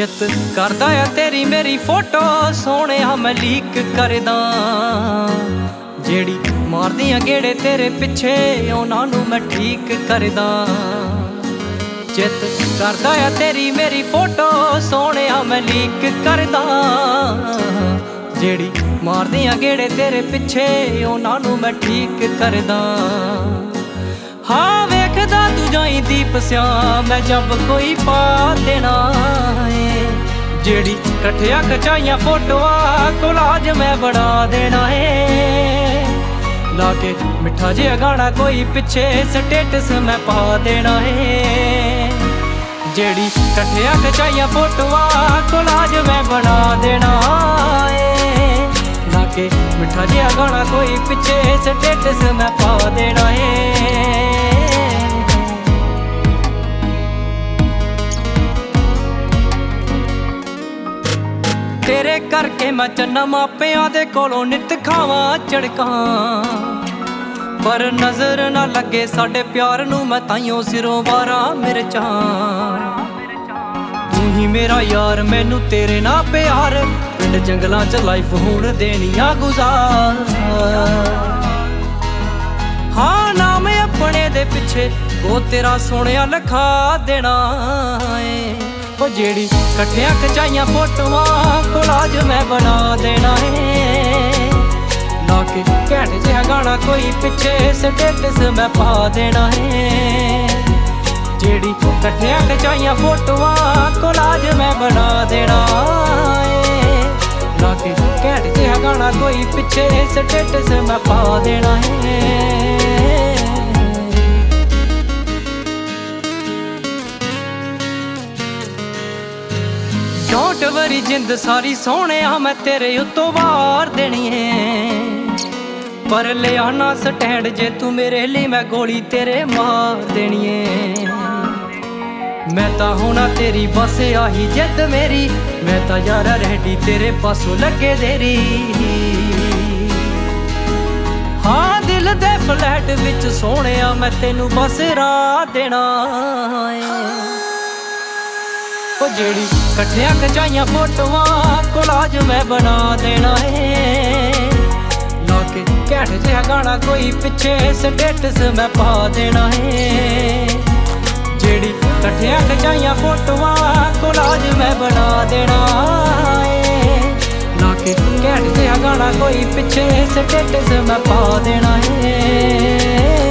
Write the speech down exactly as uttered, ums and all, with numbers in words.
चित करदा आ तेरी मेरी फोटो सोहणिया मैं लीक करदा जेड़ी मारदियां गेड़े तेरे पिछे उन्हां नूं मैं ठीक करदा। चित करदा आ तेरी मेरी फोटो सोहणिया मैं लीक करदा जेड़ी मारदियां गेड़े तेरे पिछे उन्हां नूं मैं ठीक करदा। हाँ वेखदा तू जाई दीप स्या मैं जब कोई पा देना है जेड़ी कट्ठिया कचाइया फोटोआ कोलाज मैं बना देना है। लाके मिठा जिहा गाना कोई पिछे स्टेटस मैं पा देना है जेड़ी कट्ठिया कचाइया फोटोआ कोलाज मैं बना देना है। लाके मिठा जिहा गाना कोई पिछे स्टेटस मैं पा देना है। तेरे करके मैं चन्ना मापियां दे कोलों नित खावां झड़कां पर नजर ना लगे साडे प्यार नूं मैं ताइयों सिरों वारा मिर्चां। तू ही मेरा यार मैनू तेरे ना प्यार पिंड जंगलां च लाइफ हुण देनियां गुजार। हाँ नाम अपने दे पिछे वो तेरा सोहणिया लिखा देना है ओ जेड़ी कट्ठिया कचाइया फोटोआं कोलाज मैं बना देना है। लाके घैंट जिहा गाना कोई पिछे स्टेटस मैं पा देना है जेड़ी कट्ठिया कचाइया फोटोआं कोलाज मैं बना देना है। लाके घैंट जिहा गाना कोई पिछे स्टेटस मैं पा देना है। डोंट वरी जिंद सारी सोहणिया मैं तेरे उत्तों वार देनी है पर ले आना स्टैंड जे तू मेरे लिए मैं गोली तेरे मार देनी है। मैं ता होना तेरी बस आही जिद मेरी मैं ता यारा रहडी तेरे पासों लगे देरी। हाँ दिल दे फ्लैट विच सोहणिया मैं तेनू बस राह देना है ओ जेड़ी कट्ठिया कचाइया फोटोआं कोलाज मैं बना देना है। लाके घैंट जिहा गाना कोई पिछे स्टेटस मैं पा देना है जेड़ी कट्ठिया कचाइया फोटोआं कोलाज मैं बना देना है। लाके घैंट जिहा गाना कोई पिछे स्टेटस मैं पा देना है।